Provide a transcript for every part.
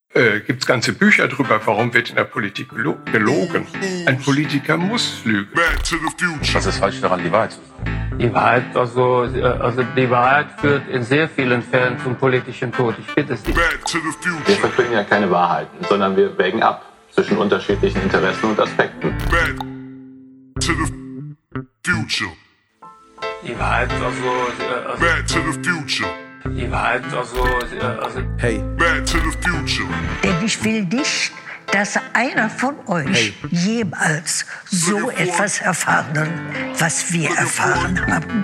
Gibt es ganze Bücher drüber, warum wird in der Politik gelogen? Ein Politiker muss lügen. Was ist falsch daran, die Wahrheit zu sagen? Die Wahrheit, die Wahrheit führt in sehr vielen Fällen zum politischen Tod. Ich bitte Sie. Wir verkünden ja keine Wahrheiten, sondern wir wägen ab zwischen unterschiedlichen Interessen und Aspekten. Die Wahrheit, die Wahrheit, Hey. Denn ich will nicht, dass einer von euch jemals so etwas erfahren, was wir erfahren haben.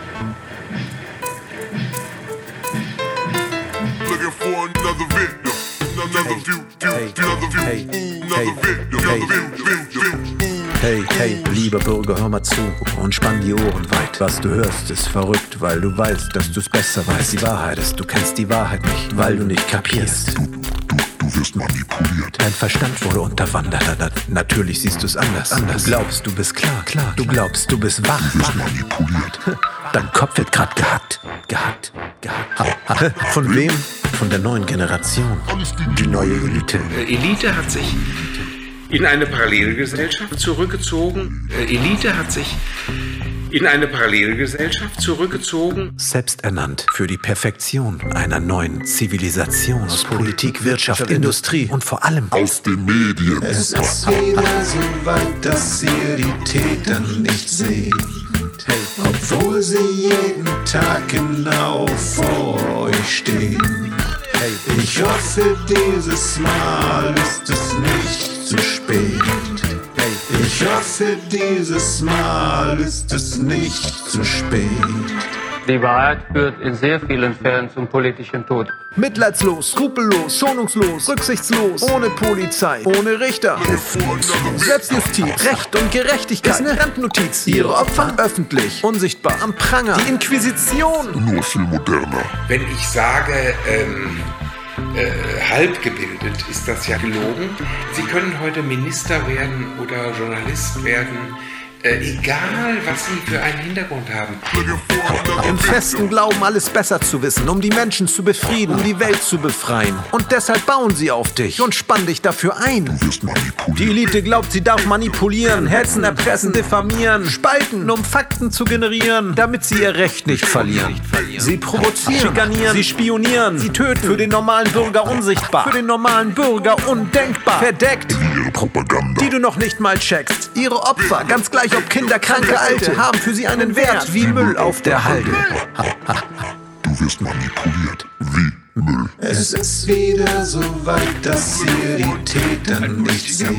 Hey, lieber Bürger, hör mal zu und spann die Ohren weit. Was du hörst, ist verrückt, weil du weißt, dass du's besser weißt. Die Wahrheit ist, du kennst die Wahrheit nicht, weil du nicht kapierst. Du wirst manipuliert. Dein Verstand wurde unterwandert. Natürlich siehst du's anders. Du glaubst, du bist klar. Du glaubst, du bist wach. Du wirst manipuliert. Dein Kopf wird grad gehackt. Von wem? Von der neuen Generation. Die neue Elite. Elite hat sich in eine Parallelgesellschaft zurückgezogen. Selbsternannt für die Perfektion einer neuen Zivilisation aus Politik, Wirtschaft, Industrie und vor allem Aus den Medien. Es ist wieder so weit, dass ihr die Täter nicht seht. Obwohl sie jeden Tag genau vor euch stehen. Ich hoffe, dieses Mal ist es nicht zu spät. Ich hoffe, dieses Mal ist es nicht zu spät. Die Wahrheit führt in sehr vielen Fällen zum politischen Tod. Mitleidslos, skrupellos, schonungslos, rücksichtslos, ohne Polizei, ohne Richter, Selbstjustiz, Recht und Gerechtigkeit, ist eine Randnotiz. Ihre Opfer öffentlich, unsichtbar, am Pranger, die Inquisition. Nur viel moderner. Wenn ich sage, halb gebildet, ist das ja gelogen. Sie können heute Minister werden oder Journalist werden. Egal, was Sie für einen Hintergrund haben. Im festen Glauben, alles besser zu wissen, um die Menschen zu befrieden, um die Welt zu befreien. Und deshalb bauen sie auf dich und spannen dich dafür ein. Du wirst manipuliert. Die Elite glaubt, sie darf manipulieren, hetzen, erpressen, diffamieren, spalten, um Fakten zu generieren, damit sie ihr Recht nicht verlieren. Sie provozieren, schikanieren, sie spionieren, sie töten, für den normalen Bürger unsichtbar, für den normalen Bürger undenkbar, verdeckt, Ihre Propaganda. die du noch nicht mal checkst. Ihre Opfer, ganz gleich ob Kinder, kranke, Alte, haben für sie einen Wert wie Müll auf der Halde. Du wirst manipuliert. Wie Müll. Es ist wieder so weit, dass ihr die Täter nicht seht.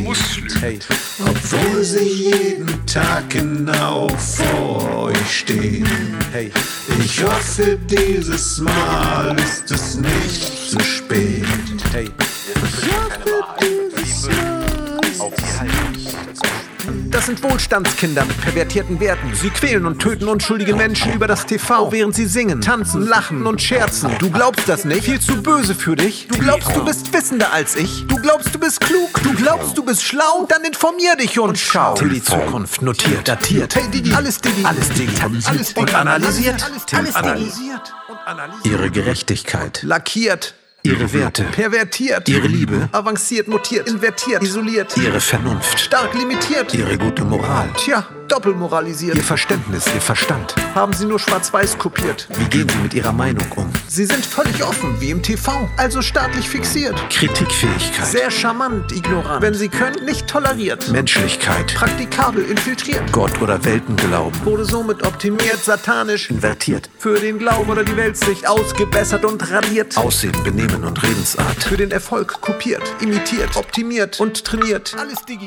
Obwohl sie jeden Tag genau vor euch stehen. Ich hoffe, dieses Mal ist es nicht zu spät. Ich hoffe, dieses Mal ist es nicht zu spät. Das sind Wohlstandskinder mit pervertierten Werten. Sie quälen und töten unschuldige Menschen über das TV, während sie singen, tanzen, lachen und scherzen. Du glaubst das nicht? Viel zu böse für dich? Du glaubst, du bist wissender als ich? Du glaubst, du bist klug? Du glaubst, du bist schlau? Dann informier dich und schau. Till die Zukunft notiert, datiert. Hey Digi, alles digitalisiert und analysiert. Alles analysiert und analysiert. Ihre Gerechtigkeit lackiert. Ihre Werte pervertiert, ihre Liebe avanciert, mutiert, invertiert, isoliert, ihre Vernunft stark limitiert, ihre gute Moral, doppelmoralisiert, ihr Verständnis, ihr Verstand haben sie nur schwarz-weiß kopiert. Wie gehen sie mit ihrer Meinung um? Sie sind völlig offen, wie im TV, also staatlich fixiert. Kritikfähigkeit, sehr charmant, ignorant, wenn sie können, nicht toleriert. Menschlichkeit, praktikabel, infiltriert. Gott oder Weltenglauben wurde somit optimiert, satanisch, invertiert. Für den Glauben oder die Weltsicht ausgebessert und radiert. Aussehen, Benehmen und Redensart für den Erfolg kopiert, imitiert, optimiert und trainiert. Alles Digi.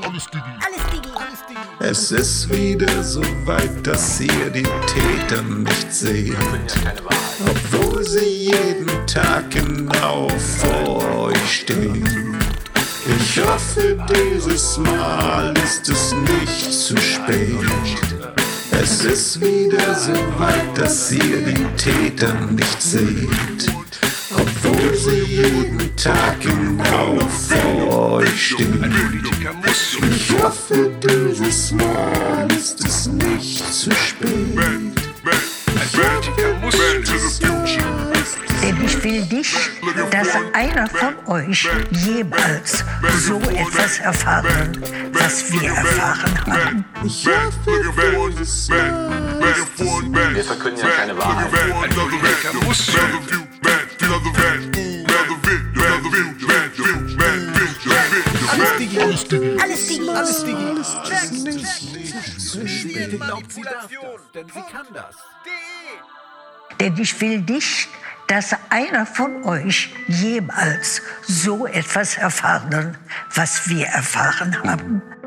Es ist wieder so weit, dass ihr die Täter nicht seht. Obwohl sie jeden Tag genau vor euch stehen. Ich hoffe, dieses Mal ist es nicht zu spät. Es ist wieder so weit, dass ihr die Täter nicht seht. Obwohl sie jeden Tag genau vor euch stehen. Ich hoffe, dieses Mal ist es nicht zu spät. Denn ich will nicht, dass einer von euch jemals so etwas erfahren, was wir erfahren haben. Wir verkünden ja keine Wahrheit. Ein Politiker muss lügen. Alles Digi. Denn sie kann das. Denn ich will nicht, dass einer von euch jemals so etwas erfahren, was wir erfahren haben.